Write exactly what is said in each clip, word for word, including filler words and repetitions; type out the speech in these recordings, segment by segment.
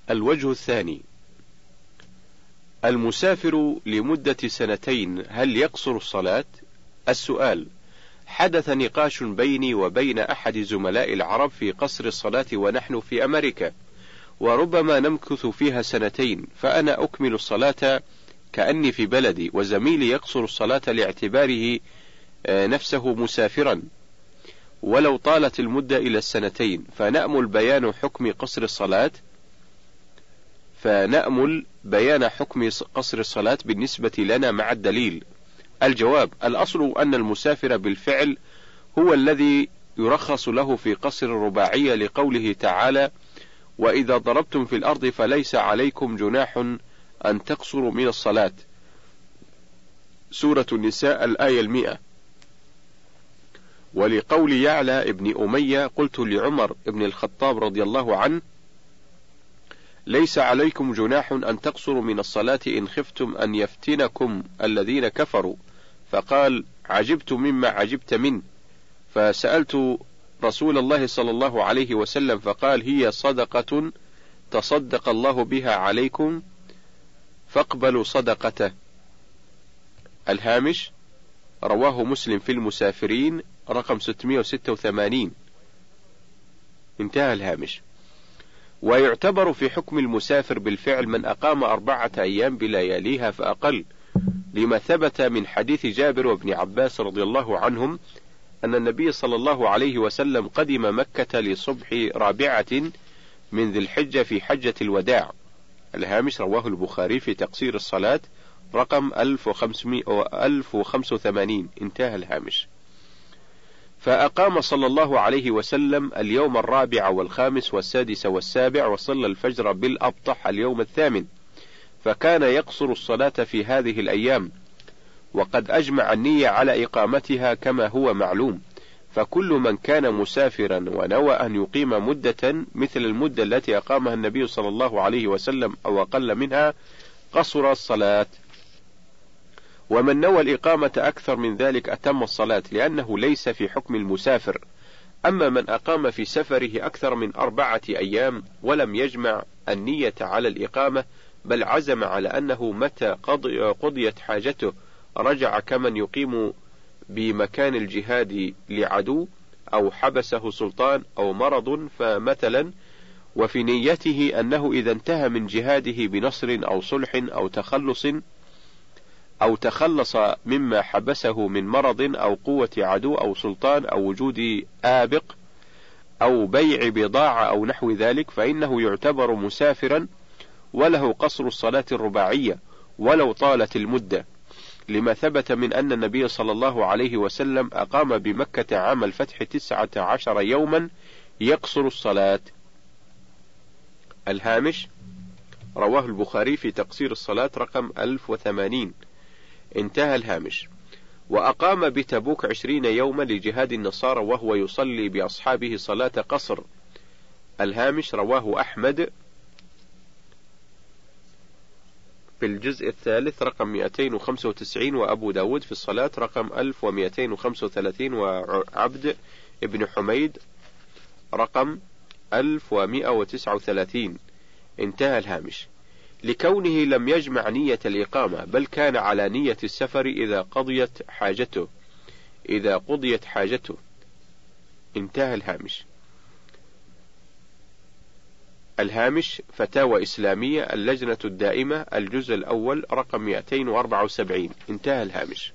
الوجه الثاني: المسافر لمدة سنتين هل يقصر الصلاة؟ السؤال: حدث نقاش بيني وبين أحد زملاء العرب في قصر الصلاة ونحن في أمريكا، وربما نمكث فيها سنتين، فأنا أكمل الصلاة كأني في بلدي، وزميلي يقصر الصلاة لاعتباره نفسه مسافرا ولو طالت المدة إلى السنتين، فنأمل بيان حكم قصر الصلاة فنأمل بيان حكم قصر الصلاة بالنسبة لنا مع الدليل. الجواب: الأصل أن المسافر بالفعل هو الذي يرخص له في قصر الرباعية، لقوله تعالى: وإذا ضربتم في الأرض فليس عليكم جناح أن تقصروا من الصلاة، سورة النساء الآية المئة. ولقول يعلى ابن أمية: قلت لعمر ابن الخطاب رضي الله عنه: ليس عليكم جناح أن تقصروا من الصلاة إن خفتم أن يفتنكم الذين كفروا، فقال: عجبت مما عجبت منه، فسألت رسول الله صلى الله عليه وسلم فقال: هي صدقة تصدق الله بها عليكم فاقبلوا صدقته. الهامش: رواه مسلم في المسافرين رقم ستمائة وستة وثمانين. انتهى الهامش. ويعتبر في حكم المسافر بالفعل من أقام أربعة أيام بلياليها فأقل، لما ثبت من حديث جابر وابن عباس رضي الله عنهم أن النبي صلى الله عليه وسلم قدم مكة لصبح رابعة من ذي الحجة في حجة الوداع. الهامش: رواه البخاري في تقصير الصلاة رقم ألف وخمسة وثمانين. انتهى الهامش. فأقام صلى الله عليه وسلم اليوم الرابع والخامس والسادس والسابع، وصلى الفجر بالأبطح اليوم الثامن، فكان يقصر الصلاة في هذه الأيام، وقد أجمع النية على إقامتها كما هو معلوم، فكل من كان مسافرا ونوى أن يقيم مدة مثل المدة التي أقامها النبي صلى الله عليه وسلم أو أقل منها قصر الصلاة، ومن نوى الإقامة أكثر من ذلك أتم الصلاة، لأنه ليس في حكم المسافر. أما من أقام في سفره أكثر من أربعة أيام ولم يجمع النية على الإقامة، بل عزم على أنه متى قضيت حاجته رجع، كمن يقيم بمكان الجهاد لعدو أو حبسه سلطان أو مرض، فمثلا وفي نيته أنه إذا انتهى من جهاده بنصر أو صلح أو تخلص أو تخلص مما حبسه من مرض أو قوة عدو أو سلطان أو وجود آبق أو بيع بضاعة أو نحو ذلك، فإنه يعتبر مسافرا وله قصر الصلاة الرباعية ولو طالت المدة، لما ثبت من أن النبي صلى الله عليه وسلم أقام بمكة عام الفتح تسعة عشر يوما يقصر الصلاة. الهامش: رواه البخاري في تقصير الصلاة رقم ألف وثمانين. انتهى الهامش. وأقام بتبوك عشرين يوما لجهاد النصارى وهو يصلي بأصحابه صلاة قصر. الهامش: رواه أحمد في الجزء الثالث رقم مئتين وخمسة وتسعين، وأبو داود في الصلاة رقم ألف ومئتين وخمسة وثلاثين، وعبد ابن حميد رقم ألف ومئة وتسعة وثلاثين. انتهى الهامش. لكونه لم يجمع نية الإقامة، بل كان على نية السفر إذا قضيت حاجته إذا قضيت حاجته. انتهى الهامش. الهامش: فتاوى إسلامية، اللجنة الدائمة، الجزء الأول رقم مئتين وأربعة وسبعين. انتهى الهامش.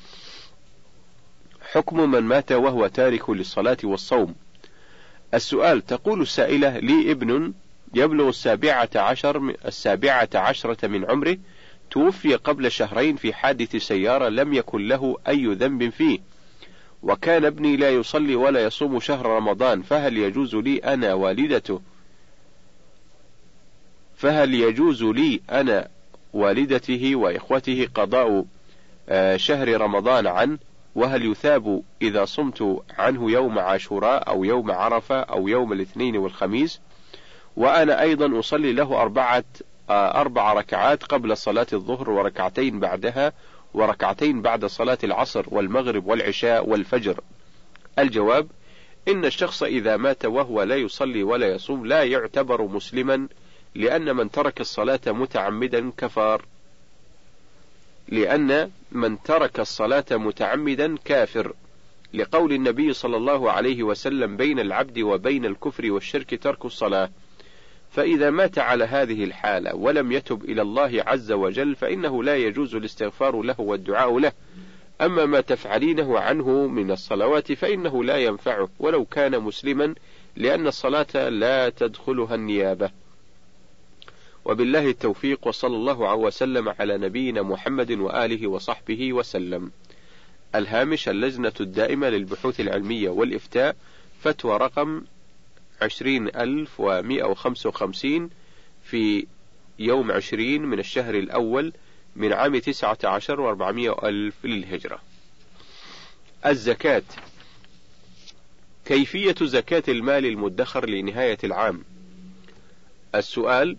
حكم من مات وهو تارك للصلاة والصوم. السؤال: تقول السائلة: لي ابن يبلغ السابعة عشر السابعة عشرة من عمره، توفي قبل شهرين في حادث سيارة لم يكن له أي ذنب فيه، وكان ابني لا يصلي ولا يصوم شهر رمضان، فهل يجوز لي أنا والدته فهل يجوز لي أنا والدته وإخوته قضاء شهر رمضان عنه؟ وهل يثاب إذا صمت عنه يوم عاشوراء أو يوم عرفة أو يوم الاثنين والخميس؟ وأنا أيضا أصلي له أربعة أربع ركعات قبل صلاة الظهر، وركعتين بعدها، وركعتين بعد صلاة العصر والمغرب والعشاء والفجر. الجواب: إن الشخص إذا مات وهو لا يصلي ولا يصوم لا يعتبر مسلما، لأن من ترك الصلاة متعمدا كفار لأن من ترك الصلاة متعمدا كافر، لقول النبي صلى الله عليه وسلم: بين العبد وبين الكفر والشرك ترك الصلاة. فإذا مات على هذه الحالة ولم يتب إلى الله عز وجل فإنه لا يجوز الاستغفار له والدعاء له. أما ما تفعلينه عنه من الصلوات فإنه لا ينفعه ولو كان مسلما، لأن الصلاة لا تدخلها النيابة. وبالله التوفيق، وصلى الله وسلم على نبينا محمد وآله وصحبه وسلم. الهامش: اللجنة الدائمة للبحوث العلمية والإفتاء، فتوى رقم عشرين ألف ومئة وخمسة وخمسين في يوم عشرين من الشهر الأول من عام تسعة عشر وأربعمائة ألف للهجرة. الزكاة. كيفية زكاة المال المدخر لنهاية العام؟ السؤال: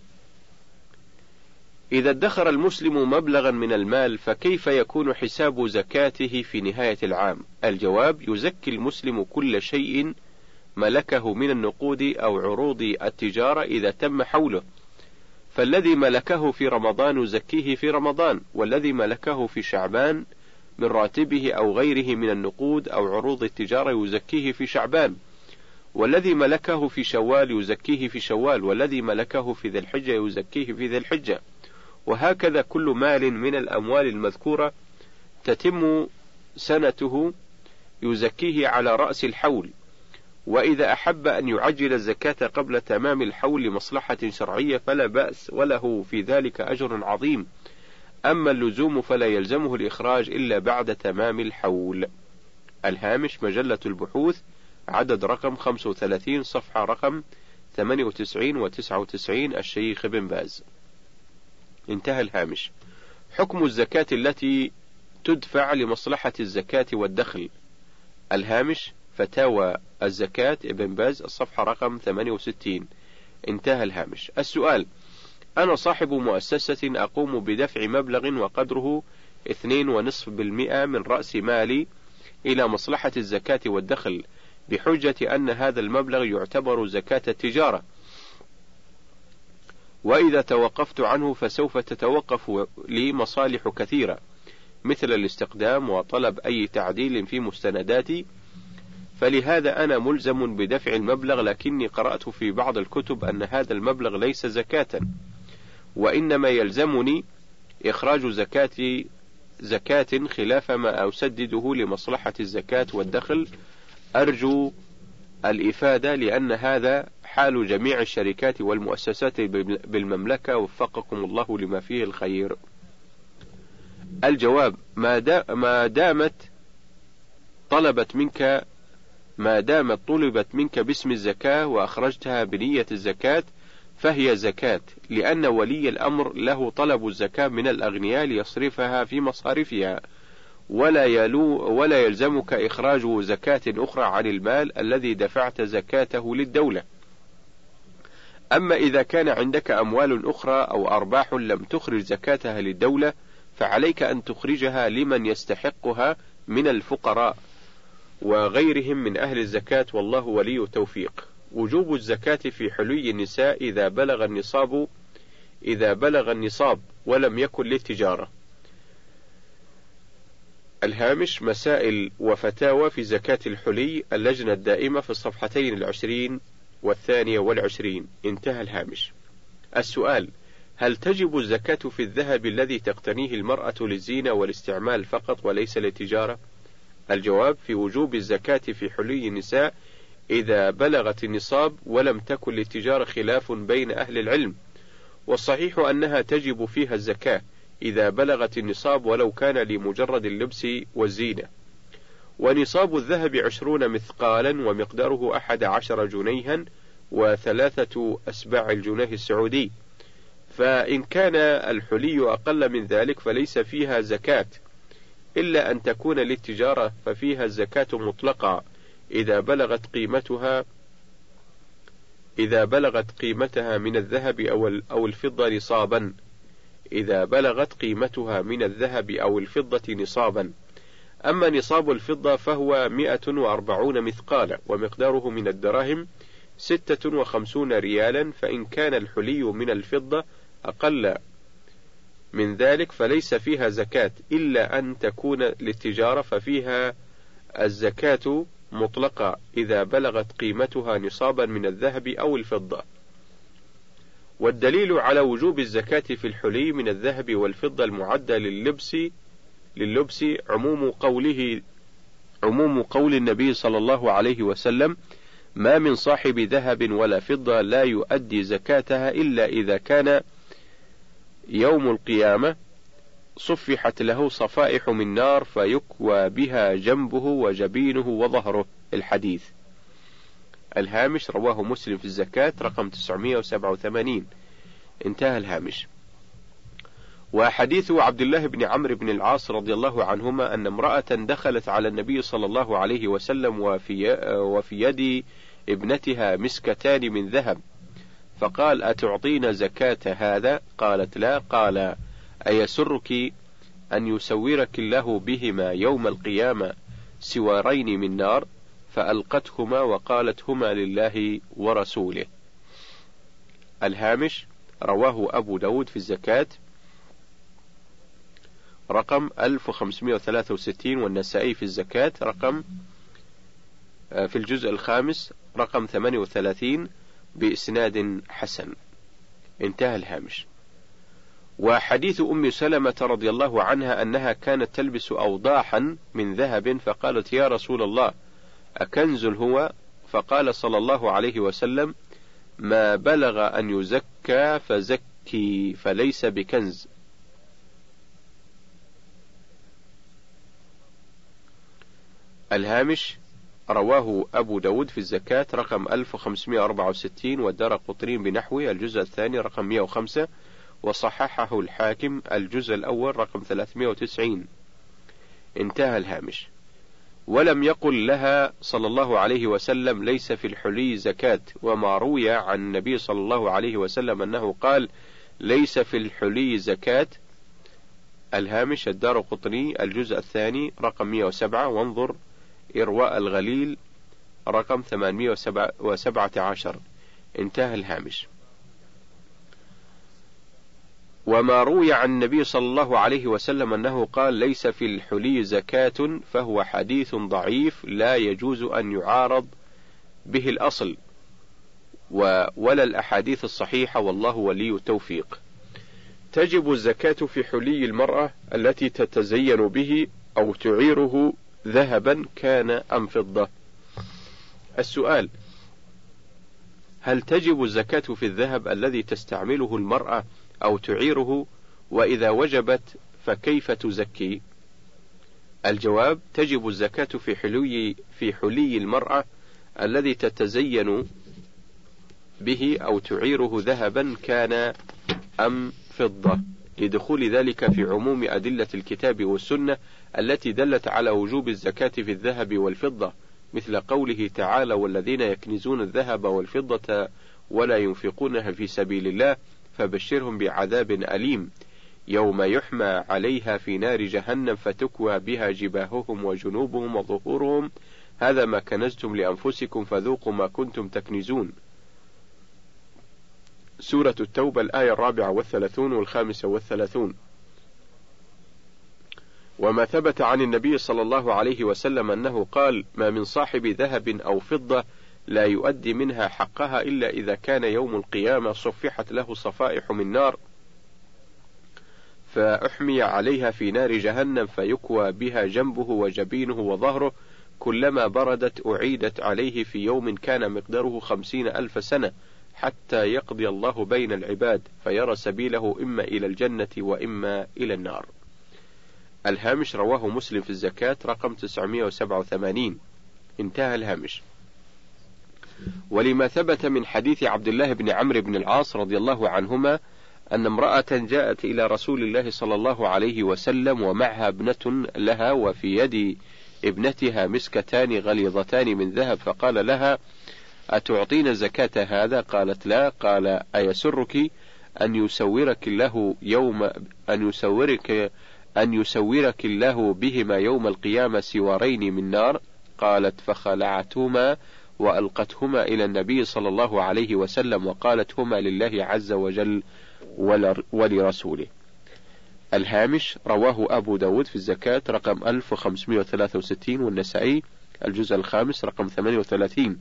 إذا ادخر المسلم مبلغا من المال فكيف يكون حساب زكاته في نهاية العام؟ الجواب: يزكي المسلم كل شيء ملكه من النقود أو عروض التجارة إذا تم حوله، فالذي ملكه في رمضان يزكيه في رمضان، والذي ملكه في شعبان من راتبه أو غيره من النقود أو عروض التجارة يزكيه في شعبان، والذي ملكه في شوال يزكيه في شوال، والذي ملكه في ذي الحجة يزكيه في ذي الحجة. وهكذا كل مال من الأموال المذكورة تتم سنته يزكيه على رأس الحول. وإذا أحب أن يعجل الزكاة قبل تمام الحول لمصلحة شرعية فلا بأس، وله في ذلك أجر عظيم. أما اللزوم فلا يلزمه الإخراج إلا بعد تمام الحول. الهامش: مجلة البحوث، عدد رقم خمسة وثلاثين، صفحة رقم ثمانية وتسعين وتسعة وتسعين، الشيخ بن باز. انتهى الهامش. حكم الزكاة التي تدفع لمصلحة الزكاة والدخل. الهامش: فتاوى الزكاة ابن باز، الصفحة رقم ثمانية وستين. انتهى الهامش. السؤال: أنا صاحب مؤسسة أقوم بدفع مبلغ وقدره اثنين ونصف بالمئة من رأس مالي إلى مصلحة الزكاة والدخل بحجة أن هذا المبلغ يعتبر زكاة التجارة، وإذا توقفت عنه فسوف تتوقف لي مصالح كثيرة مثل الاستقدام وطلب أي تعديل في مستنداتي، فلهذا أنا ملزم بدفع المبلغ، لكني قرأت في بعض الكتب أن هذا المبلغ ليس زكاة، وإنما يلزمني إخراج زكاة زكاة خلاف ما أسدده لمصلحة الزكاة والدخل. أرجو الإفادة، لأن هذا حال جميع الشركات والمؤسسات بالمملكة، وفقكم الله لما فيه الخير. الجواب: ما دامت طلبت منك ما دامت طلبت منك باسم الزكاة وأخرجتها بنية الزكاة فهي زكاة، لأن ولي الأمر له طلب الزكاة من الأغنياء ليصرفها في مصارفها، ولا يلو ولا يلزمك إخراج زكاة أخرى عن المال الذي دفعت زكاته للدولة. أما إذا كان عندك أموال أخرى أو أرباح لم تخرج زكاتها للدولة فعليك أن تخرجها لمن يستحقها من الفقراء وغيرهم من أهل الزكاة، والله ولي التوفيق. وجوب الزكاة في حلي النساء إذا بلغ النصاب إذا بلغ النصاب ولم يكن للتجارة. الهامش: مسائل وفتاوى في زكاة الحلي، اللجنة الدائمة، في الصفحتين العشرين والثانية والعشرين. انتهى الهامش. السؤال: هل تجب الزكاة في الذهب الذي تقتنيه المرأة للزينة والاستعمال فقط وليس للتجارة؟ الجواب: في وجوب الزكاة في حلي النساء إذا بلغت النصاب ولم تكن للتجارة خلاف بين أهل العلم، والصحيح أنها تجب فيها الزكاة إذا بلغت النصاب ولو كان لمجرد اللبس والزينة. ونصاب الذهب عشرون مثقالا ومقداره أحد عشر جنيها وثلاثة أسباع الجنيه السعودي، فإن كان الحلي أقل من ذلك فليس فيها زكاة، إلا أن تكون للتجارة ففيها الزكاة مطلقة إذا بلغت قيمتها إذا بلغت قيمتها من الذهب أو الفضة نصابا إذا بلغت قيمتها من الذهب أو الفضة نصابا. أما نصاب الفضة فهو مئة وأربعون مثقالا ومقداره من الدراهم ستة وخمسون ريالا، فإن كان الحلي من الفضة أقل من ذلك فليس فيها زكاة إلا أن تكون للتجارة، ففيها الزكاة مطلقة إذا بلغت قيمتها نصابا من الذهب أو الفضة. والدليل على وجوب الزكاة في الحلي من الذهب والفضة المعدة لللبس لللبس عموم قوله عموم قول النبي صلى الله عليه وسلم: ما من صاحب ذهب ولا فضة لا يؤدي زكاتها إلا إذا كان يوم القيامة صفحت له صفائح من نار فيكوى بها جنبه وجبينه وظهره. الحديث. الهامش: رواه مسلم في الزكاة رقم تسعمائة وسبعة وثمانين. انتهى الهامش. وحديث عبد الله بن عمرو بن العاص رضي الله عنهما أن امرأة دخلت على النبي صلى الله عليه وسلم وفي, وفي يد ابنتها مسكتان من ذهب، فقال: أتعطين زكاة هذا؟ قالت: لا. قال: أيسرك أن يسورك الله بهما يوم القيامة سوارين من نار؟ فألقتهما وقالت: هما لله ورسوله. الهامش: رواه أبو داود في الزكاة رقم ألف وخمسمائة وثلاثة وستين، والنسائي في الزكاة رقم في الجزء الخامس رقم ثمانية وثلاثين بإسناد حسن. انتهى الهامش. وحديث أم سلمة رضي الله عنها أنها كانت تلبس أوضاحا من ذهب، فقالت: يا رسول الله أكنز هو؟ فقال صلى الله عليه وسلم: ما بلغ أن يزكى فزكي فليس بكنز. الهامش: رواه أبو داود في الزكاة رقم ألف وخمسمائة وأربعة وستين، والدارقطني بنحوه الجزء الثاني رقم مائة وخمسة، وصححه الحاكم الجزء الأول رقم ثلاثمائة وتسعين. انتهى الهامش. ولم يقل لها صلى الله عليه وسلم: ليس في الحلي زكاة. وما روي عن النبي صلى الله عليه وسلم أنه قال: ليس في الحلي زكاة. الهامش: الدارقطني الجزء الثاني رقم مائة وسبعة، وانظر إرواء الغليل رقم ثمانمائة وسبعة عشر. انتهى الهامش. وما روي عن النبي صلى الله عليه وسلم أنه قال: ليس في الحلي زكاة، فهو حديث ضعيف لا يجوز أن يعارض به الأصل ولا الأحاديث الصحيحة، والله ولي التوفيق. تجب الزكاة في حلي المرأة التي تتزين به أو تعيره ذهبا كان أم فضة. السؤال: هل تجب الزكاة في الذهب الذي تستعمله المرأة أو تعيره؟ وإذا وجبت فكيف تزكي؟ الجواب: تجب الزكاة في حلي في حلي المرأة الذي تتزين به أو تعيره ذهبا كان أم فضة، لدخول ذلك في عموم أدلة الكتاب والسنة التي دلت على وجوب الزكاة في الذهب والفضة، مثل قوله تعالى: والذين يكنزون الذهب والفضة ولا ينفقونها في سبيل الله فبشرهم بعذاب أليم يوم يحمى عليها في نار جهنم فتكوى بها جباههم وجنوبهم وظهورهم هذا ما كنزتم لأنفسكم فذوقوا ما كنتم تكنزون. سورة التوبة الآية الرابعة والثلاثون والخامسة والثلاثون. وما ثبت عن النبي صلى الله عليه وسلم أنه قال: ما من صاحب ذهب أو فضة لا يؤدي منها حقها إلا إذا كان يوم القيامة صفحت له صفائح من نار فأحمي عليها في نار جهنم فيكوى بها جنبه وجبينه وظهره كلما بردت أعيدت عليه في يوم كان مقداره خمسين ألف سنة حتى يقضي الله بين العباد فيرى سبيله إما إلى الجنة وإما إلى النار. الهامش: رواه مسلم في الزكاة رقم تسعمائة وسبعة وثمانين. انتهى الهامش. ولما ثبت من حديث عبد الله بن عمرو بن العاص رضي الله عنهما أن امرأة جاءت إلى رسول الله صلى الله عليه وسلم ومعها ابنة لها وفي يد ابنتها مسكتان غليظتان من ذهب، فقال لها: أتعطين زكاة هذا؟ قالت: لا. قال: أيسرك أن يسورك الله يوم أن يسورك أن يسورك الله بهما يوم القيامة سوارين من نار؟ قالت: فخلعتهما وألقتهما إلى النبي صلى الله عليه وسلم وقالت هما لله عز وجل ولرسوله. الهامش: رواه أبو داود في الزكاة رقم ألف وخمسمائة وثلاثة وستين، والنسائي الجزء الخامس رقم ثمانية وثلاثين.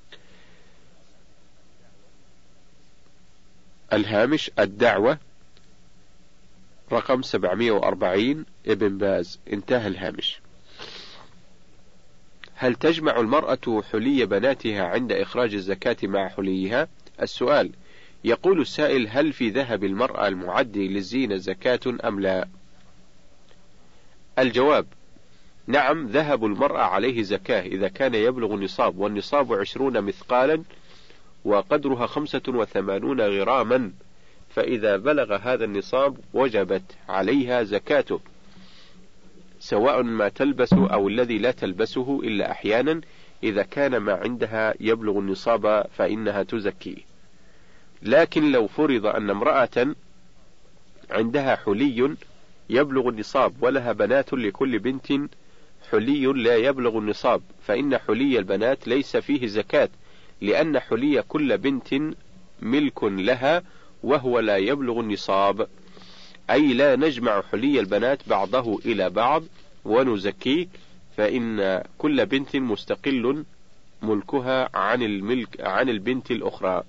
الهامش: الدعوة رقم سبعمائة وأربعين، ابن باز. انتهى الهامش. هل تجمع المرأة حلي بناتها عند إخراج الزكاة مع حليها؟ السؤال: يقول السائل: هل في ذهب المرأة المعدي للزينة زكاة أم لا؟ الجواب: نعم، ذهب المرأة عليه زكاة إذا كان يبلغ النصاب، والنصاب عشرون مثقالا وقدرها خمسة وثمانون غراما، فإذا بلغ هذا النصاب وجبت عليها زكاته، سواء ما تلبس أو الذي لا تلبسه إلا أحيانا. إذا كان ما عندها يبلغ النصاب فإنها تزكيه. لكن لو فرض أن امرأة عندها حلي يبلغ النصاب ولها بنات لكل بنت حلي لا يبلغ النصاب، فإن حلي البنات ليس فيه زكاة، لأن حلي كل بنت ملك لها وهو لا يبلغ النصاب، أي لا نجمع حلي البنات بعضه إلى بعض ونزكيه، فإن كل بنت مستقل ملكها عن الملك عن البنت الأخرى.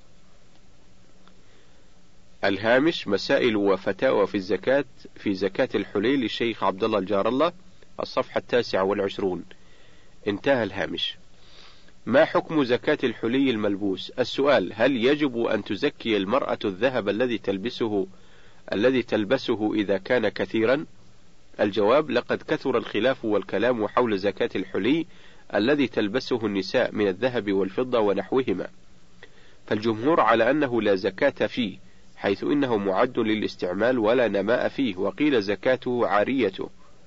الهامش: مسائل وفتاوى في الزكاة في زكاة الحلي للشيخ عبد الله الجار الله، الصفحة التاسعة والعشرون. انتهى الهامش. ما حكم زكاة الحلي الملبوس؟ السؤال: هل يجب أن تزكي المرأة الذهب الذي تلبسه الذي تلبسه إذا كان كثيرا؟ الجواب: لقد كثر الخلاف والكلام حول زكاة الحلي الذي تلبسه النساء من الذهب والفضة ونحوهما، فالجمهور على أنه لا زكاة فيه، حيث إنه معد للاستعمال ولا نماء فيه، وقيل زكاته عاريته.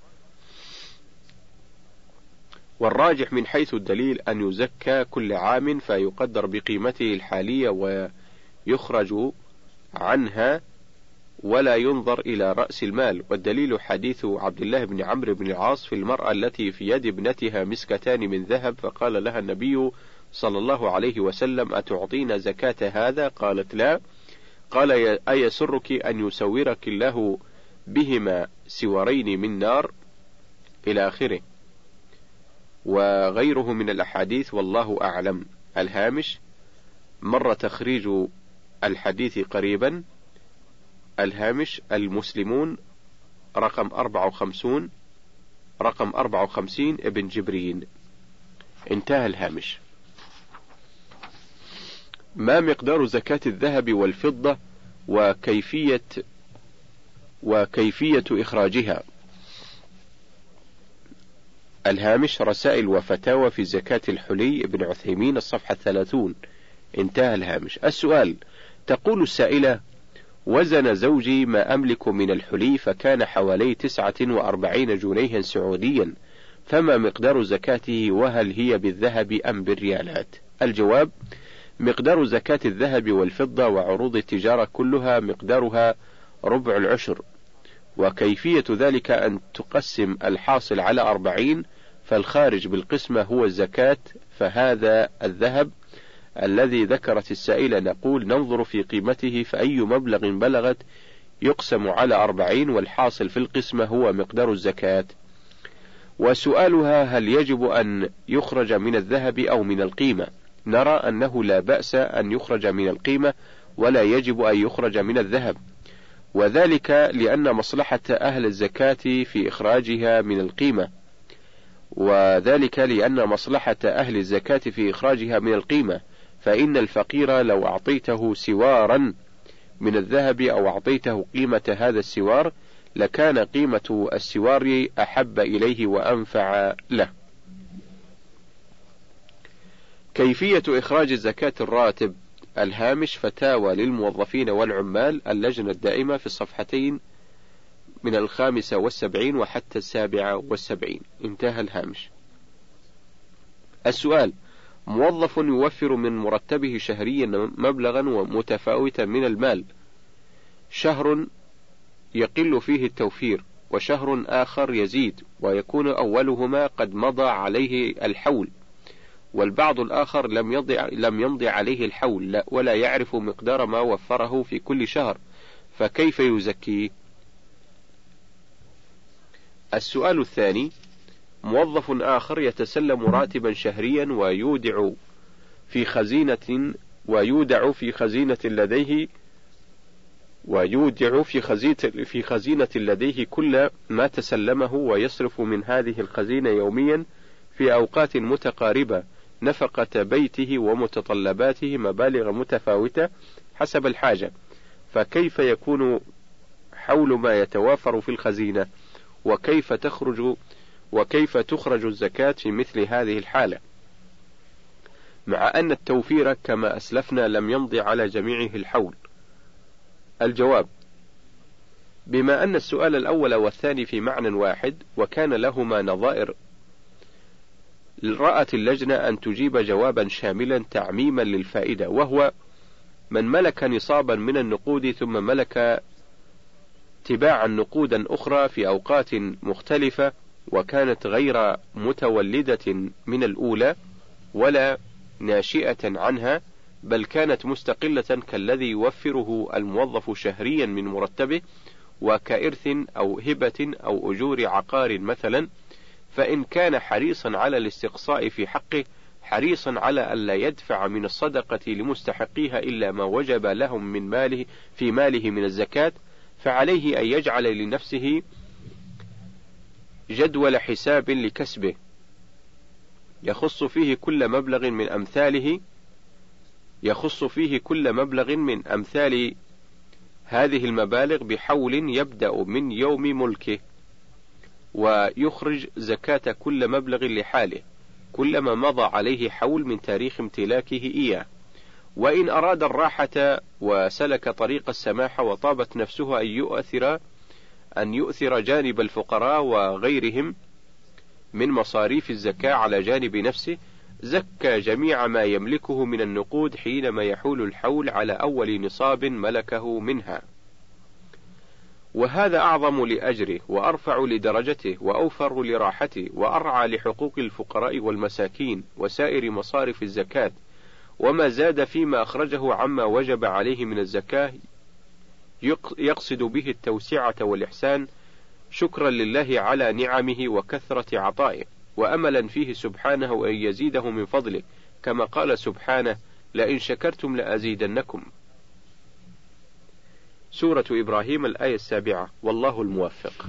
والراجح من حيث الدليل أن يزكى كل عام فيقدر بقيمته الحالية ويخرج عنها ولا ينظر إلى رأس المال. والدليل حديث عبد الله بن عمرو بن العاص في المرأة التي في يد ابنتها مسكتان من ذهب، فقال لها النبي صلى الله عليه وسلم: أتعطين زكاة هذا؟ قالت: لا. قال: أيسرك أن يسورك الله بهما سورين من نار؟ إلى آخره، وغيره من الأحاديث، والله أعلم. الهامش: مر تخريج الحديث قريبا. الهامش: المسلمون رقم أربعة وخمسون رقم أربعة وخمسين ابن جبرين. انتهى الهامش. ما مقدار زكاة الذهب والفضة وكيفية وكيفية إخراجها؟ الهامش: رسائل وفتاوى في زكاة الحلي ابن عثيمين، الصفحة الثلاثون. انتهى الهامش. السؤال: تقول السائلة: وزن زوجي ما أملك من الحلي فكان حوالي تسعة وأربعين جنيها سعوديا، فما مقدار زكاته، وهل هي بالذهب أم بالريالات؟ الجواب: مقدار زكاة الذهب والفضة وعروض التجارة كلها مقدارها ربع العشر، وكيفية ذلك أن تقسم الحاصل على أربعين، فالخارج بالقسمة هو الزكاة. فهذا الذهب الذي ذكرت السائلة نقول ننظر في قيمته، فأي مبلغ بلغت يقسم على أربعين، والحاصل في القسمة هو مقدار الزكاة. وسؤالها: هل يجب أن يخرج من الذهب أو من القيمة؟ نرى أنه لا بأس أن يخرج من القيمة، ولا يجب أن يخرج من الذهب، وذلك لأن مصلحة أهل الزكاة في إخراجها من القيمة وذلك لأن مصلحة أهل الزكاة في إخراجها من القيمة فإن الفقير لو أعطيته سوارا من الذهب أو أعطيته قيمة هذا السوار لكان قيمة السوار أحب إليه وأنفع له. كيفية إخراج الزكاة الراتب؟ الهامش: فتاوى للموظفين والعمال، اللجنة الدائمة، في الصفحتين من الخامسة والسبعين وحتى السابعة والسبعين. انتهى الهامش. السؤال: موظف يوفر من مرتبه شهريا مبلغا متفاوتا من المال، شهر يقل فيه التوفير وشهر آخر يزيد، ويكون أولهما قد مضى عليه الحول، والبعض الآخر لم يضع لم يمضي عليه الحول ولا يعرف مقدار ما وفره في كل شهر، فكيف يزكيه؟ السؤال الثاني: موظف آخر يتسلم راتبا شهريا ويودع في خزينة ويودع في خزينة لديه ويودع في خزينة في خزينة لديه كل ما تسلمه، ويصرف من هذه الخزينة يوميا في أوقات متقاربة نفقة بيته ومتطلباته مبالغ متفاوتة حسب الحاجة، فكيف يكون حول ما يتوافر في الخزينة؟ وكيف تخرج وكيف تخرج الزكاة في مثل هذه الحالة، مع أن التوفير كما أسلفنا لم يمضي على جميعه الحول؟ الجواب: بما أن السؤال الأول والثاني في معنى واحد وكان لهما نظائر، رأت اللجنة أن تجيب جوابا شاملا تعميما للفائدة، وهو: من ملك نصابا من النقود ثم ملك تباعا نقودا أخرى في أوقات مختلفة وكانت غير متولدة من الأولى ولا ناشئة عنها، بل كانت مستقلة كالذي يوفره الموظف شهريا من مرتبه وكإرث أو هبة أو أجور عقار مثلا، فإن كان حريصا على الاستقصاء في حقه حريصا على ألا يدفع من الصدقة لمستحقيها إلا ما وجب لهم من ماله في ماله من الزكاة، فعليه أن يجعل لنفسه جدول حساب لكسبه يخص فيه كل مبلغ من أمثاله يخص فيه كل مبلغ من أمثال هذه المبالغ بحول يبدأ من يوم ملكه، ويخرج زكاة كل مبلغ لحاله كلما مضى عليه حول من تاريخ امتلاكه إياه. وإن أراد الراحة وسلك طريق السماحة وطابت نفسه أن يؤثر أن يؤثر جانب الفقراء وغيرهم من مصاريف الزكاة على جانب نفسه، زكى جميع ما يملكه من النقود حينما يحول الحول على أول نصاب ملكه منها، وهذا أعظم لأجره وأرفع لدرجته وأوفر لراحته وأرعى لحقوق الفقراء والمساكين وسائر مصارف الزكاة، وما زاد فيما أخرجه عما وجب عليه من الزكاة يقصد به التوسعة والإحسان شكرا لله على نعمه وكثرة عطائه، وأملا فيه سبحانه أن يزيده من فضله، كما قال سبحانه: لئن شكرتم لأزيدنكم. سورة إبراهيم الآية السابعة. والله الموفق.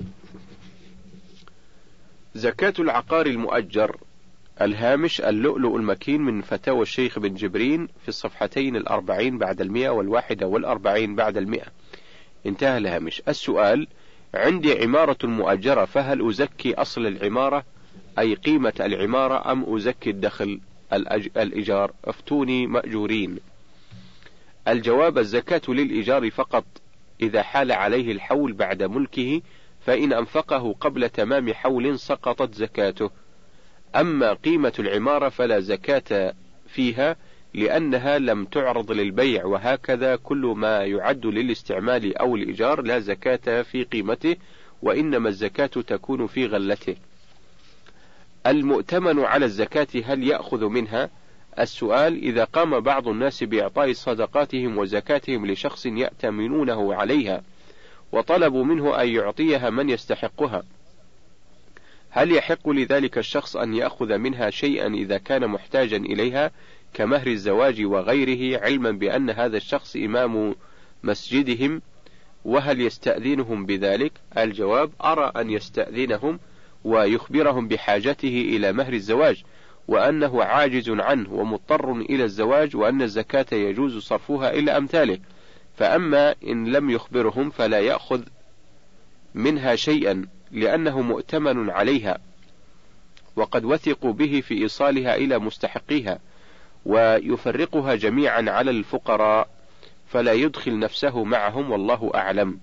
زكاة العقار المؤجر. الهامش: اللؤلؤ المكين من فتاوى الشيخ بن جبرين في الصفحتين الأربعين بعد المئة والواحدة والأربعين بعد المئة. انتهى الهامش. السؤال: عندي عمارة مؤجرة، فهل أزكي أصل العمارة أي قيمة العمارة أم أزكي الدخل الإيجار؟ افتوني مأجورين. الجواب: الزكاة للإيجار فقط إذا حال عليه الحول بعد ملكه، فإن أنفقه قبل تمام حول سقطت زكاته. أما قيمة العمارة فلا زكاة فيها لأنها لم تعرض للبيع، وهكذا كل ما يعد للاستعمال أو الإيجار لا زكاة في قيمته، وإنما الزكاة تكون في غلته. المؤتمن على الزكاة هل يأخذ منها؟ السؤال: إذا قام بعض الناس بإعطاء صدقاتهم وزكاتهم لشخص يأتمنونه عليها وطلبوا منه أن يعطيها من يستحقها، هل يحق لذلك الشخص أن يأخذ منها شيئا إذا كان محتاجا إليها كمهر الزواج وغيره، علما بأن هذا الشخص إمام مسجدهم؟ وهل يستأذنهم بذلك؟ الجواب: أرى أن يستأذنهم ويخبرهم بحاجته إلى مهر الزواج وأنه عاجز عنه ومضطر إلى الزواج، وأن الزكاة يجوز صرفها إلى أمثاله. فأما إن لم يخبرهم فلا يأخذ منها شيئا لأنه مؤتمن عليها وقد وثقوا به في إيصالها إلى مستحقيها، ويفرقها جميعا على الفقراء فلا يدخل نفسه معهم، والله أعلم.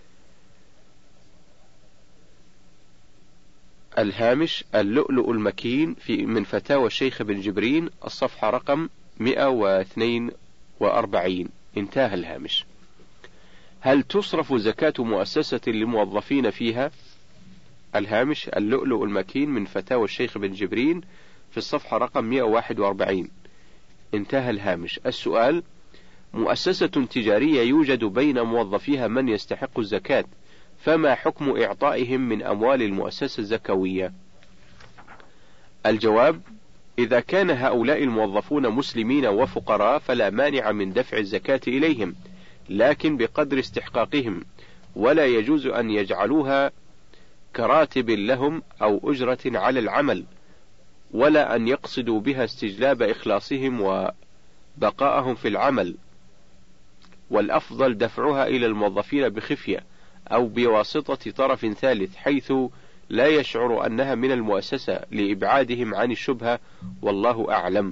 الهامش: اللؤلؤ المكين في من فتاوى الشيخ بن جبرين، الصفحة رقم مئة واثنين وأربعين. انتهى الهامش. هل تصرف زكاة مؤسسة للموظفين فيها؟ الهامش: اللؤلؤ المكين من فتاوى الشيخ بن جبرين، في الصفحة رقم مئة وواحد وأربعين. انتهى الهامش. السؤال: مؤسسة تجارية يوجد بين موظفيها من يستحق الزكاة، فما حكم إعطائهم من أموال المؤسسة الزكوية؟ الجواب: إذا كان هؤلاء الموظفون مسلمين وفقراء فلا مانع من دفع الزكاة إليهم، لكن بقدر استحقاقهم، ولا يجوز أن يجعلوها كراتب لهم أو أجرة على العمل، ولا أن يقصدوا بها استجلاب إخلاصهم وبقاءهم في العمل، والأفضل دفعها إلى الموظفين بخفية أو بواسطة طرف ثالث حيث لا يشعر أنها من المؤسسة لإبعادهم عن الشبهة، والله أعلم.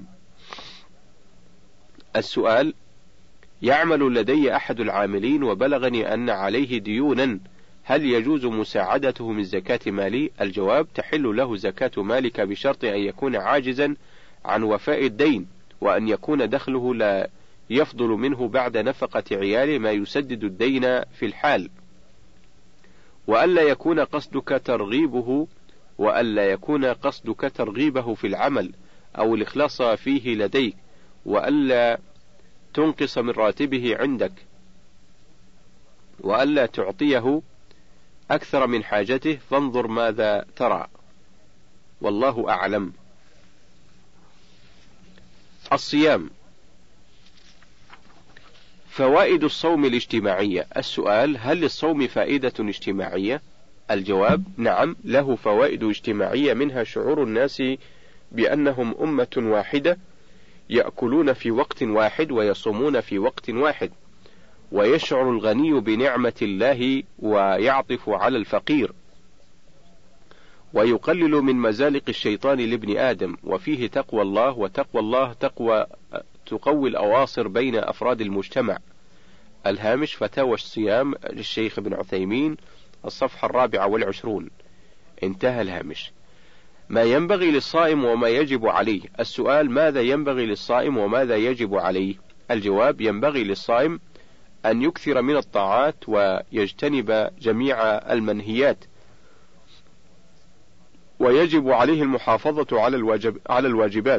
السؤال: يعمل لدي أحد العاملين وبلغني أن عليه ديونا، هل يجوز مساعدته من زكاة مالي؟ الجواب: تحل له زكاة مالك بشرط أن يكون عاجزا عن وفاء الدين، وأن يكون دخله لا يفضل منه بعد نفقة عياله ما يسدد الدين في الحال، وألا يكون قصدك ترغيبه وألا يكون قصدك ترغيبه في العمل أو الإخلاص فيه لديك، وألا تنقص من راتبه عندك، وألا تعطيه أكثر من حاجته، فانظر ماذا ترى، والله أعلم. الصيام. فوائد الصوم الاجتماعية. السؤال: هل للصوم فائدة اجتماعية؟ الجواب: نعم، له فوائد اجتماعية، منها شعور الناس بأنهم أمة واحدة يأكلون في وقت واحد ويصومون في وقت واحد، ويشعر الغني بنعمة الله ويعطف على الفقير، ويقلل من مزالق الشيطان لابن آدم، وفيه تقوى الله، وتقوى الله تقوى تقوي الأواصر بين أفراد المجتمع. الهامش: فتاوى الصيام للشيخ ابن عثيمين، الصفحة الرابعة والعشرون. انتهى الهامش. ما ينبغي للصائم وما يجب عليه. السؤال: ماذا ينبغي للصائم وماذا يجب عليه؟ الجواب: ينبغي للصائم أن يكثر من الطاعات ويجتنب جميع المنهيات، ويجب عليه المحافظة على الواجب على الواجبات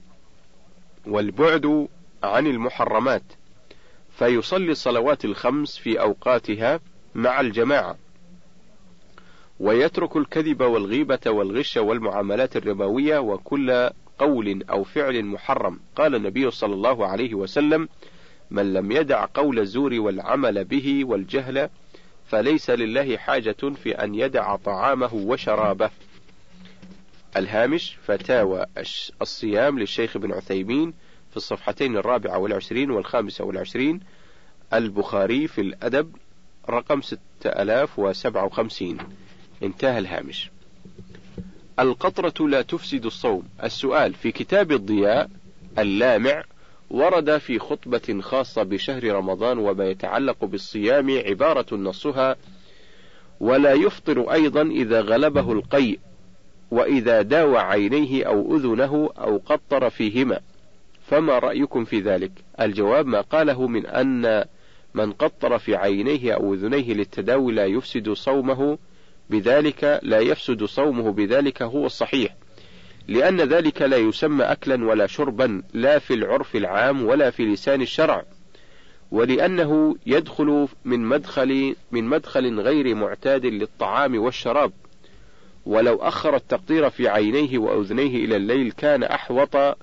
والبعد عن المحرمات، فيصلي الصلوات الخمس في أوقاتها مع الجماعة، ويترك الكذب والغيبة والغش والمعاملات الربوية وكل قول أو فعل محرم. قال النبي صلى الله عليه وسلم: من لم يدع قول الزور والعمل به والجهل فليس لله حاجة في أن يدع طعامه وشرابه. الهامش: فتاوى الصيام للشيخ ابن عثيمين في الصفحتين الرابعة والعشرين والخامسة والعشرين، البخاري في الأدب رقم ستة آلاف وسبعة وخمسين. انتهى الهامش. القطرة لا تفسد الصوم. السؤال: في كتاب الضياء اللامع ورد في خطبة خاصة بشهر رمضان وما يتعلق بالصيام عبارة نصها: ولا يفطر أيضا إذا غلبه القيء، وإذا داوى عينيه أو أذنه أو قطر فيهما، فما رأيكم في ذلك؟ الجواب: ما قاله من أن من قطر في عينيه أو أذنيه للتداوي لا يفسد صومه بذلك لا يفسد صومه بذلك هو الصحيح، لأن ذلك لا يسمى أكلا ولا شربا، لا في العرف العام ولا في لسان الشرع، ولأنه يدخل من مدخل من مدخل غير معتاد للطعام والشراب، ولو أخر التقطير في عينيه وأذنيه إلى الليل كان أحوط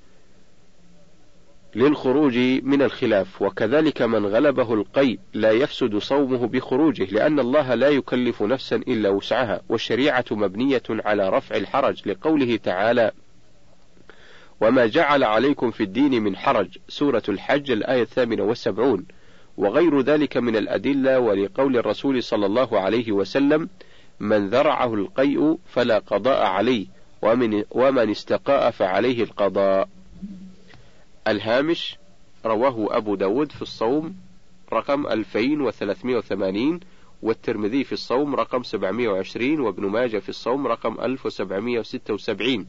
للخروج من الخلاف. وكذلك من غلبه القيء لا يفسد صومه بخروجه، لأن الله لا يكلف نفسا إلا وسعها، والشريعة مبنية على رفع الحرج، لقوله تعالى: وما جعل عليكم في الدين من حرج، سورة الحج الآية الثامنة والسبعون، وغير ذلك من الأدلة، ولقول الرسول صلى الله عليه وسلم: من ذرعه القيء فلا قضاء عليه، ومن, ومن استقاء فعليه القضاء. الهامش: رواه أبو داود في الصوم رقم ألفين وثلاثمائة وثمانين، والترمذي في الصوم رقم سبعمائة وعشرين، وابن ماجه في الصوم رقم ألف وسبعمائة وستة وسبعين.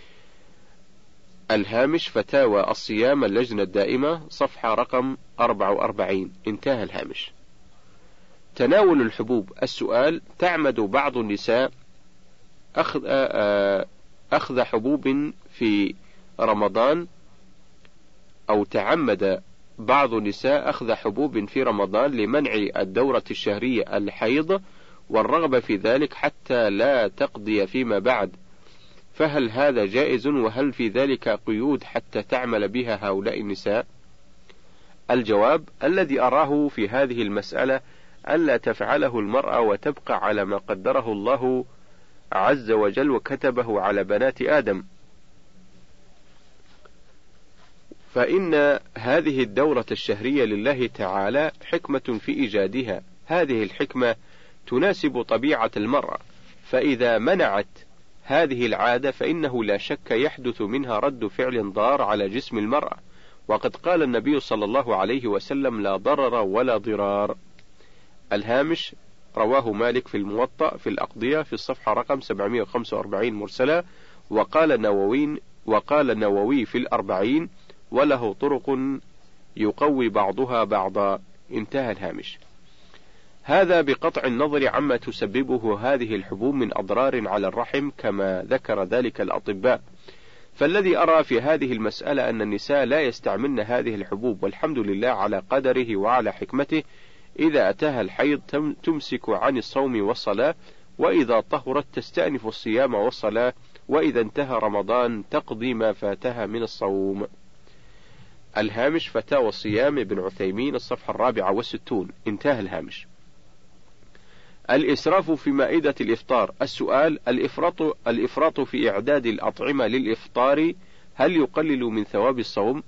الهامش: فتاوى الصيام اللجنة الدائمة، صفحة رقم أربعة وأربعين. انتهى الهامش. تناول الحبوب. السؤال: تعمد بعض النساء أخذ, أخذ حبوب في رمضان، أو تعمد بعض النساء أخذ حبوب في رمضان لمنع الدورة الشهرية الحيض والرغبة في ذلك حتى لا تقضي فيما بعد، فهل هذا جائز؟ وهل في ذلك قيود حتى تعمل بها هؤلاء النساء؟ الجواب: الذي أراه في هذه المسألة ألا تفعله المرأة وتبقى على ما قدره الله عز وجل وكتبه على بنات آدم، فإن هذه الدورة الشهرية لله تعالى حكمة في إيجادها، هذه الحكمة تناسب طبيعة المرأة، فإذا منعت هذه العادة فإنه لا شك يحدث منها رد فعل ضار على جسم المرأة، وقد قال النبي صلى الله عليه وسلم: لا ضرر ولا ضرار. الهامش: رواه مالك في الموطأ في الأقضية في الصفحة رقم سبعمائة وخمسة وأربعين مرسلة، وقال النووي وقال النووي في الأربعين: وله طرق يقوي بعضها بعضا. انتهى الهامش. هذا بقطع النظر عما تسببه هذه الحبوب من أضرار على الرحم كما ذكر ذلك الأطباء، فالذي أرى في هذه المسألة أن النساء لا يستعملن هذه الحبوب، والحمد لله على قدره وعلى حكمته، إذا أتاها الحيض تمسك عن الصوم والصلاة، وإذا طهرت تستأنف الصيام والصلاة، وإذا انتهى رمضان تقضي ما فاتها من الصوم. الهامش: فتاوى الصيام ابن عثيمين الصفحة الرابعة والستون. انتهى الهامش. الإسراف في مائدة الإفطار. السؤال: الإفراط, الإفراط في إعداد الأطعمة للإفطار هل يقلل من ثواب الصوم؟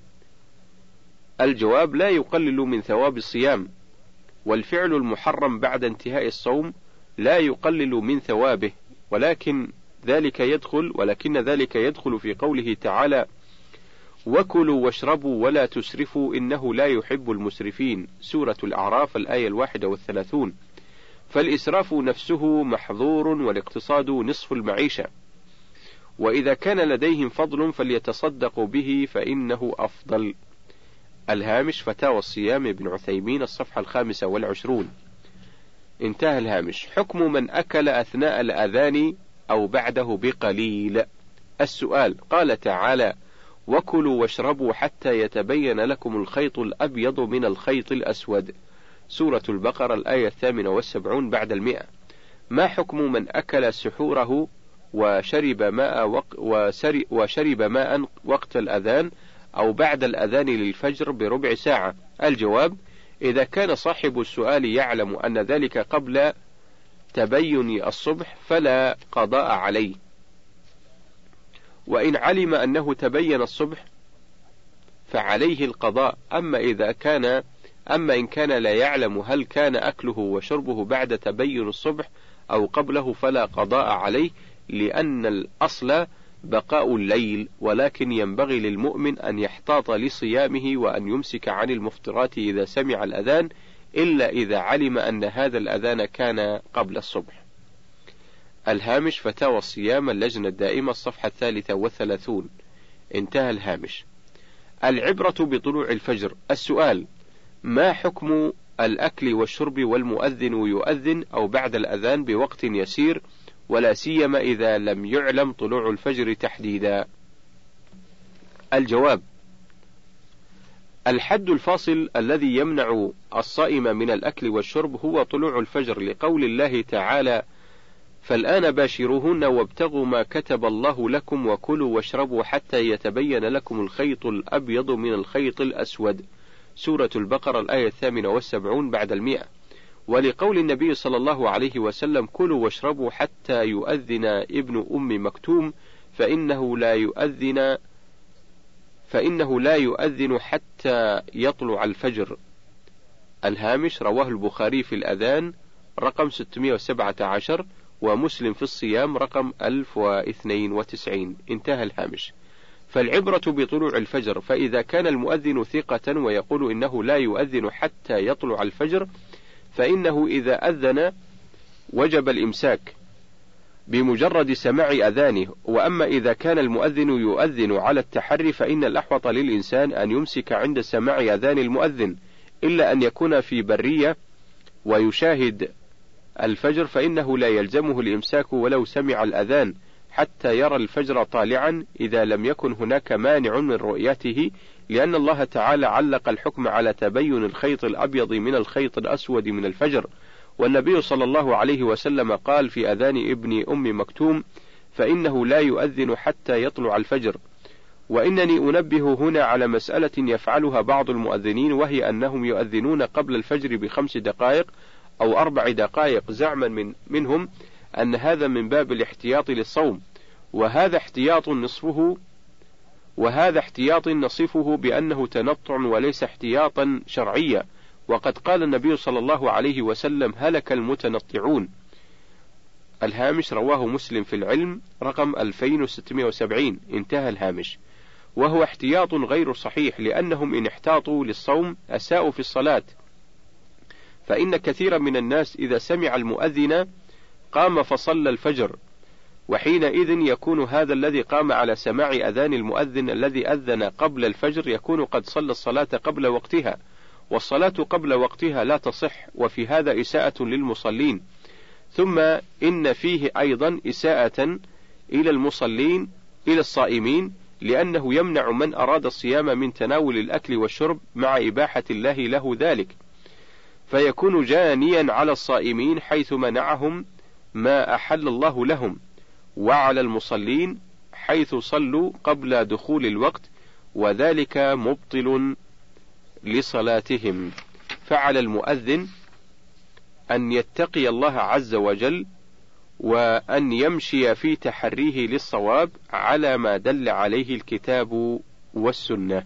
الجواب: لا يقلل من ثواب الصيام، والفعل المحرم بعد انتهاء الصوم لا يقلل من ثوابه، ولكن ذلك يدخل ولكن ذلك يدخل في قوله تعالى: وكلوا واشربوا ولا تسرفوا إنه لا يحب المسرفين، سورة الأعراف الآية الواحدة والثلاثون. فالإسراف نفسه محظور، والاقتصاد نصف المعيشة، وإذا كان لديهم فضل فليتصدقوا به فإنه أفضل. الهامش: فتاوى الصيام ابن عثيمين الصفحة الخامسة والعشرون. انتهى الهامش. حكم من أكل أثناء الأذان أو بعده بقليل. السؤال: قال تعالى: وكلوا واشربوا حتى يتبين لكم الخيط الأبيض من الخيط الأسود، سورة البقرة الآية الثامنة والسبعون بعد المئة. ما حكم من أكل سحوره وشرب ماء وق وشرب ماء وقت الأذان أو بعد الأذان للفجر بربع ساعة؟ الجواب: إذا كان صاحب السؤال يعلم أن ذلك قبل تبين الصبح فلا قضاء عليه، وإن علم أنه تبين الصبح فعليه القضاء. أما إذا كان أما إن كان لا يعلم هل كان أكله وشربه بعد تبين الصبح أو قبله فلا قضاء عليه، لأن الأصل بقاء الليل، ولكن ينبغي للمؤمن أن يحتاط لصيامه وأن يمسك عن المفطرات إذا سمع الأذان، إلا إذا علم أن هذا الأذان كان قبل الصبح. الهامش: فتاوى الصيام اللجنة الدائمة الصفحة الثالثة والثلاثون. انتهى الهامش. العبرة بطلوع الفجر. السؤال: ما حكم الأكل والشرب والمؤذن يؤذن أو بعد الأذان بوقت يسير، ولا سيما إذا لم يعلم طلوع الفجر تحديدا؟ الجواب: الحد الفاصل الذي يمنع الصائم من الأكل والشرب هو طلوع الفجر، لقول الله تعالى: فالآن باشروهن وابتغوا ما كتب الله لكم وكلوا واشربوا حتى يتبين لكم الخيط الأبيض من الخيط الأسود، سورة البقرة الآية الثامنة والسبعون بعد المئة. ولقول النبي صلى الله عليه وسلم: كلوا واشربوا حتى يؤذن ابن أم مكتوم فإنه لا يؤذن فإنه لا يؤذن حتى يطلع الفجر. الهامش: رواه البخاري في الأذان رقم ستمائة وسبعة عشر، ومسلم في الصيام رقم ألف واثنين وتسعين. انتهى الهامش. فالعبرة بطلوع الفجر، فإذا كان المؤذن ثقة ويقول إنه لا يؤذن حتى يطلع الفجر فإنه إذا أذن وجب الإمساك بمجرد سماع أذانه، وأما إذا كان المؤذن يؤذن على التحري فإن الأحوط للإنسان أن يمسك عند سماع أذان المؤذن، إلا أن يكون في برية ويشاهد الفجر فإنه لا يلزمه الإمساك ولو سمع الأذان، حتى يرى الفجر طالعا إذا لم يكن هناك مانع من رؤيته، لأن الله تعالى علق الحكم على تبين الخيط الأبيض من الخيط الأسود من الفجر. والنبي صلى الله عليه وسلم قال في أذان ابن أم مكتوم: فإنه لا يؤذن حتى يطلع الفجر. وإنني أنبه هنا على مسألة يفعلها بعض المؤذنين، وهي أنهم يؤذنون قبل الفجر بخمس دقائق أو أربع دقائق، زعما من منهم أن هذا من باب الاحتياط للصوم، وهذا احتياط نصفه وهذا احتياط نصفه بأنه تنطع وليس احتياطا شرعيا. وقد قال النبي صلى الله عليه وسلم: هلك المتنطعون. الهامش رواه مسلم في العلم رقم ألفين وستمائة وسبعين. انتهى الهامش. وهو احتياط غير صحيح، لأنهم إن احتاطوا للصوم أساءوا في الصلاة، فإن كثيرا من الناس إذا سمع المؤذن قام فصلى الفجر، وحينئذ يكون هذا الذي قام على سماع أذان المؤذن الذي أذن قبل الفجر يكون قد صلى الصلاة قبل وقتها، والصلاة قبل وقتها لا تصح، وفي هذا إساءة للمصلين. ثم إن فيه أيضا إساءة إلى المصلين إلى الصائمين، لأنه يمنع من أراد الصيام من تناول الأكل والشرب مع إباحة الله له ذلك، فيكون جانيا على الصائمين حيث منعهم ما أحل الله لهم، وعلى المصلين حيث صلوا قبل دخول الوقت، وذلك مبطل لصلاتهم. فعلى المؤذن أن يتقي الله عز وجل، وأن يمشي في تحريه للصواب على ما دل عليه الكتاب والسنة.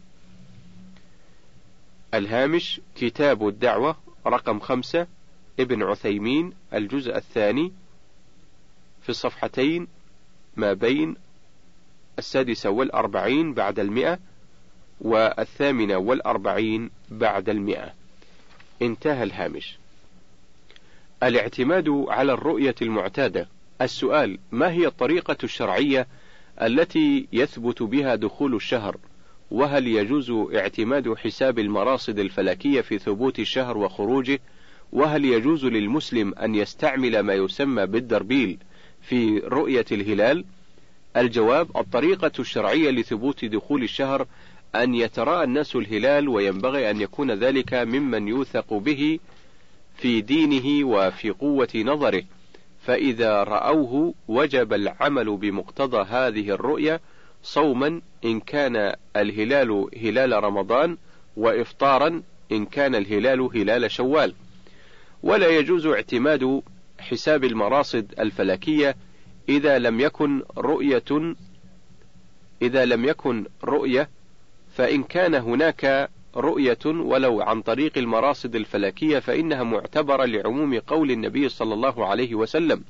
الهامش: كتاب الدعوة رقم خمسة، ابن عثيمين، الجزء الثاني، في الصفحتين ما بين السادسة والأربعين بعد المئة والثامنة والأربعين بعد المئة. انتهى الهامش. الاعتماد على الرؤية المعتادة. السؤال: ما هي الطريقة الشرعية التي يثبت بها دخول الشهر؟ وهل يجوز اعتماد حساب المراصد الفلكية في ثبوت الشهر وخروجه؟ وهل يجوز للمسلم أن يستعمل ما يسمى بالدربيل في رؤية الهلال؟ الجواب: الطريقة الشرعية لثبوت دخول الشهر أن يتراءى الناس الهلال، وينبغي أن يكون ذلك ممن يوثق به في دينه وفي قوة نظره، فإذا رأوه وجب العمل بمقتضى هذه الرؤية صوما إن كان الهلال هلال رمضان، وإفطارا إن كان الهلال هلال شوال. ولا يجوز اعتماد حساب المراصد الفلكية إذا لم يكن رؤية إذا لم يكن رؤية فإن كان هناك رؤية ولو عن طريق المراصد الفلكية فإنها معتبرة لعموم قول النبي صلى الله عليه وسلم: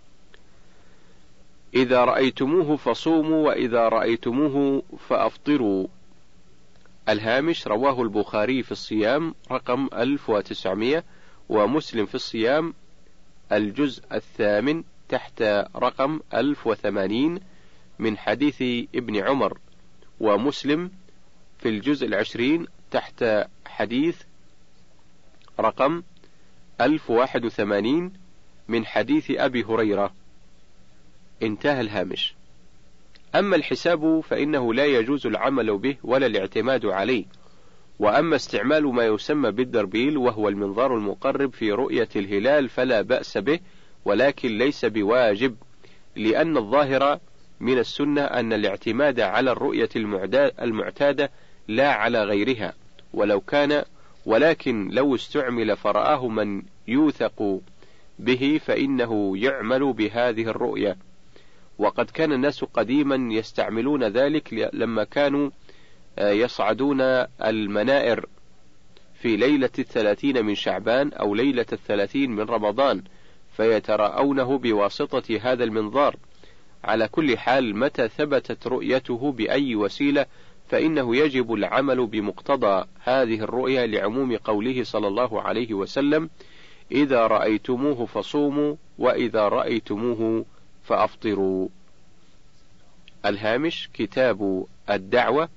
إذا رأيتموه فصوموا وإذا رأيتموه فأفطروا. الهامش: رواه البخاري في الصيام رقم ألف وتسعمائة، ومسلم في الصيام الجزء الثامن تحت رقم ألف وثمانين من حديث ابن عمر، ومسلم في الجزء العشرين تحت حديث رقم ألف وواحد وثمانين من حديث أبي هريرة. انتهى الهامش. أما الحساب فإنه لا يجوز العمل به ولا الاعتماد عليه. وأما استعمال ما يسمى بالدربيل وهو المنظار المقرب في رؤية الهلال فلا بأس به، ولكن ليس بواجب، لأن الظاهر من السنة أن الاعتماد على الرؤية المعتادة لا على غيرها، ولو كان ولكن لو استعمل فرآه من يوثق به فإنه يعمل بهذه الرؤية. وقد كان الناس قديما يستعملون ذلك لما كانوا يصعدون المنائر في ليلة الثلاثين من شعبان أو ليلة الثلاثين من رمضان، فيتراءونه بواسطة هذا المنظار. على كل حال، متى ثبتت رؤيته بأي وسيلة فإنه يجب العمل بمقتضى هذه الرؤية لعموم قوله صلى الله عليه وسلم: إذا رأيتموه فصوموا وإذا رأيتموه فأفطروا. الهامش: كتاب الدعوة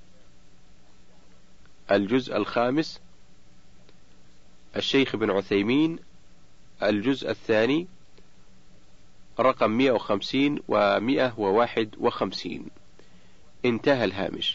الجزء الخامس، الشيخ ابن عثيمين، الجزء الثاني، رقم مئة وخمسين ومئة وواحد وخمسين. انتهى الهامش.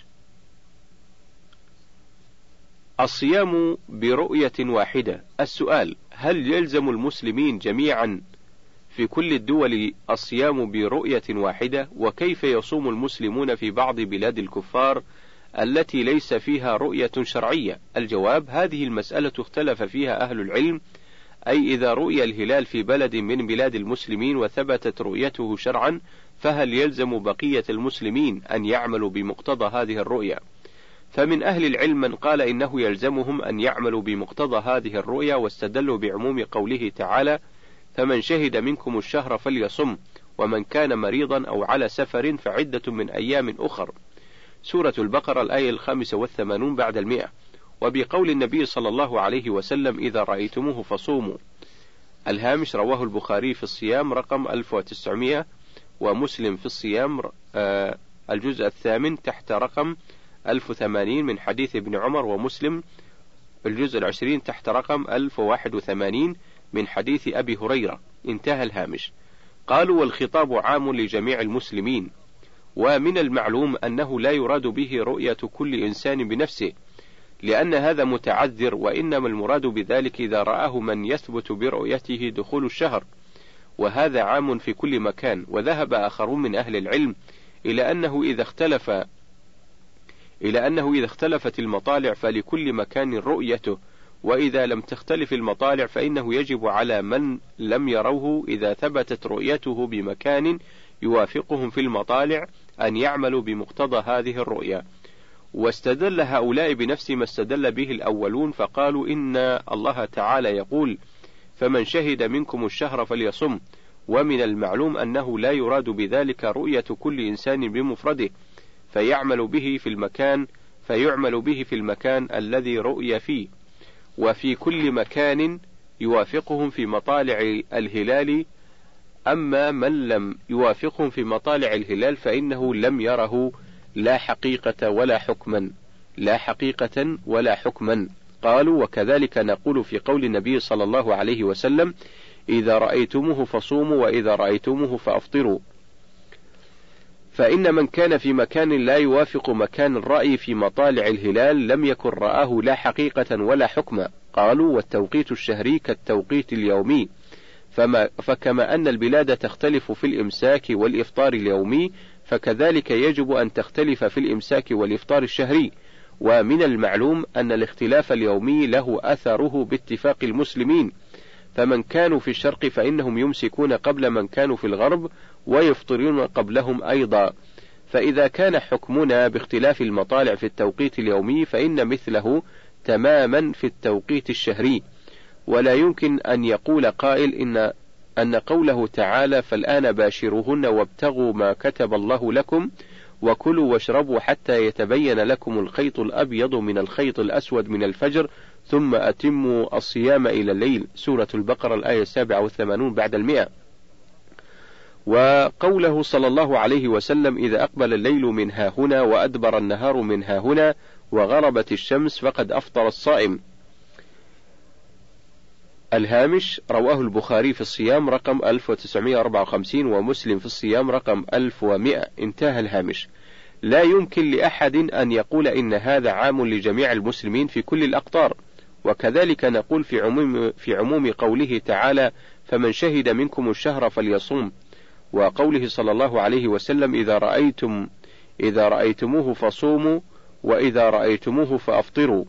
الصيام برؤية واحدة. السؤال: هل يلزم المسلمين جميعا في كل الدول الصيام برؤية واحدة؟ وكيف يصوم المسلمون في بعض بلاد الكفار التي ليس فيها رؤية شرعية؟ الجواب: هذه المسألة اختلف فيها أهل العلم، أي إذا رؤي الهلال في بلد من بلاد المسلمين وثبتت رؤيته شرعا، فهل يلزم بقية المسلمين أن يعملوا بمقتضى هذه الرؤية؟ فمن أهل العلم من قال إنه يلزمهم أن يعملوا بمقتضى هذه الرؤية، واستدلوا بعموم قوله تعالى: فمن شهد منكم الشهر فليصم، ومن كان مريضا أو على سفر فعدة من أيام أخر. سورة البقرة الآية الخامسة والثمانون بعد المئة. وبقول النبي صلى الله عليه وسلم: إذا رأيتموه فصوموا. الهامش: رواه البخاري في الصيام رقم ألف وتسعمئة، ومسلم في الصيام آه الجزء الثامن تحت رقم ألف وثمانين من حديث ابن عمر، ومسلم الجزء العشرين تحت رقم ألف وواحد وثمانين من حديث أبي هريرة. انتهى الهامش. قالوا: والخطاب عام لجميع المسلمين، ومن المعلوم أنه لا يراد به رؤية كل إنسان بنفسه، لأن هذا متعذر، وإنما المراد بذلك إذا رآه من يثبت برؤيته دخول الشهر، وهذا عام في كل مكان. وذهب آخرون من أهل العلم إلى أنه إذا اختلف إلى أنه إذا اختلفت المطالع فلكل مكان رؤيته، وإذا لم تختلف المطالع فإنه يجب على من لم يروه إذا ثبتت رؤيته بمكان يوافقهم في المطالع أن يعملوا بمقتضى هذه الرؤيا. واستدل هؤلاء بنفس ما استدل به الأولون، فقالوا إن الله تعالى يقول: فمن شهد منكم الشهر فليصم، ومن المعلوم أنه لا يراد بذلك رؤية كل إنسان بمفرده، فيعمل به في المكان فيعمل به في المكان الذي رؤي فيه، وفي كل مكان يوافقهم في مطالع الهلال. أما من لم يوافقهم في مطالع الهلال فإنه لم يره لا حقيقة ولا حكما لا حقيقة ولا حكما. قالوا: وكذلك نقول في قول النبي صلى الله عليه وسلم: إذا رأيتموه فصوموا، وإذا رأيتموه فأفطروا. فإن من كان في مكان لا يوافق مكان الرأي في مطالع الهلال لم يكن رآه لا حقيقة ولا حكما. قالوا: والتوقيت الشهري كالتوقيت اليومي، فما فكما أن البلاد تختلف في الإمساك والإفطار اليومي، فكذلك يجب أن تختلف في الإمساك والإفطار الشهري. ومن المعلوم أن الاختلاف اليومي له أثره باتفاق المسلمين، فمن كانوا في الشرق فإنهم يمسكون قبل من كانوا في الغرب، ويفطرون قبلهم أيضا. فإذا كان حكمنا باختلاف المطالع في التوقيت اليومي فإن مثله تماما في التوقيت الشهري. ولا يمكن أن يقول قائل إن أن قوله تعالى: فالآن باشروهن وابتغوا ما كتب الله لكم وكلوا واشربوا حتى يتبين لكم الخيط الأبيض من الخيط الأسود من الفجر ثم أتموا الصيام إلى الليل. سورة البقرة الآية السابعة والثمانون بعد المئة. وقوله صلى الله عليه وسلم: إذا أقبل الليل من ها هنا وأدبر النهار من ها هنا وغربت الشمس فقد أفطر الصائم. الهامش: رواه البخاري في الصيام رقم ألف وتسعمئة وأربعة وخمسين، ومسلم في الصيام رقم ألف ومئة. انتهى الهامش. لا يمكن لأحد أن يقول إن هذا عام لجميع المسلمين في كل الأقطار. وكذلك نقول في عموم, في عموم قوله تعالى: فمن شهد منكم الشهر فليصوم، وقوله صلى الله عليه وسلم: إذا رأيتم إذا رأيتموه فصوموا، وإذا رأيتموه فأفطروا.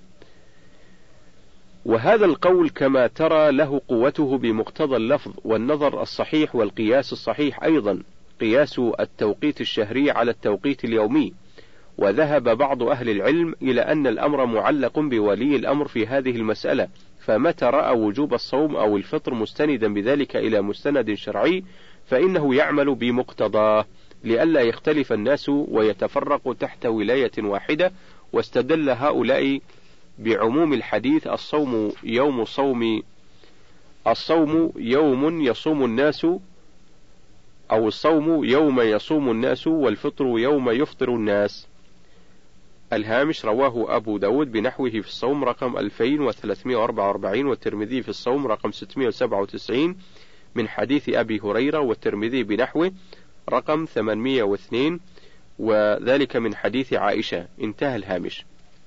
وهذا القول كما ترى له قوته بمقتضى اللفظ والنظر الصحيح والقياس الصحيح أيضا، قياس التوقيت الشهري على التوقيت اليومي. وذهب بعض أهل العلم إلى أن الأمر معلق بولي الأمر في هذه المسألة، فمتى رأى وجوب الصوم أو الفطر مستندا بذلك إلى مستند شرعي فإنه يعمل بمقتضاه، لئلا يختلف الناس ويتفرقوا تحت ولاية واحدة. واستدل هؤلاء بعموم الحديث: الصوم يوم صوم الصوم يوم يصوم الناس أو الصوم يوم يصوم الناس والفطر يوم يفطر الناس. الهامش: رواه أبو داود بنحوه في الصوم رقم ألفين وثلاثمئة وأربعة وأربعين، والترمذي في الصوم رقم ستمئة وسبعة وتسعين من حديث أبي هريرة، والترمذي بنحوه رقم ثمانمئة واثنين، وذلك من حديث عائشة. انتهى الهامش.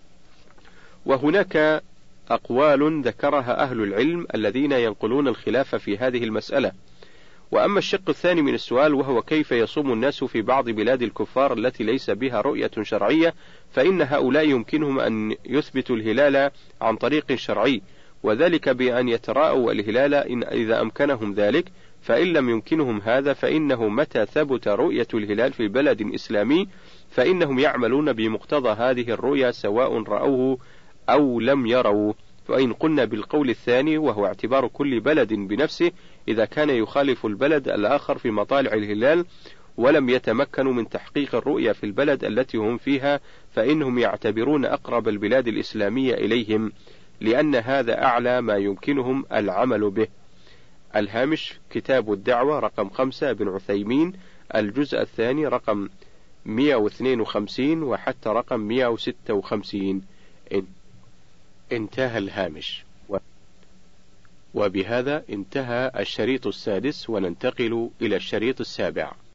وهناك أقوال ذكرها أهل العلم الذين ينقلون الخلاف في هذه المسألة. وأما الشق الثاني من السؤال، وهو كيف يصوم الناس في بعض بلاد الكفار التي ليس بها رؤية شرعية، فإن هؤلاء يمكنهم أن يثبتوا الهلال عن طريق شرعي، وذلك بأن يتراءوا الهلال إن إذا أمكنهم ذلك، فإن لم يمكنهم هذا فإنه متى ثبت رؤية الهلال في بلد إسلامي فإنهم يعملون بمقتضى هذه الرؤيا سواء رأوه أو لم يروا. فإن قلنا بالقول الثاني، وهو اعتبار كل بلد بنفسه، إذا كان يخالف البلد الآخر في مطالع الهلال ولم يتمكنوا من تحقيق الرؤيا في البلد التي هم فيها، فإنهم يعتبرون أقرب البلاد الإسلامية إليهم، لأن هذا أعلى ما يمكنهم العمل به. الهامش كتاب الدعوة رقم خمسة ابن عثيمين، الجزء الثاني رقم مئة واثنين وخمسين وحتى رقم مئة وستة وخمسين. انتهى الهامش. وبهذا انتهى الشريط السادس، وننتقل إلى الشريط السابع.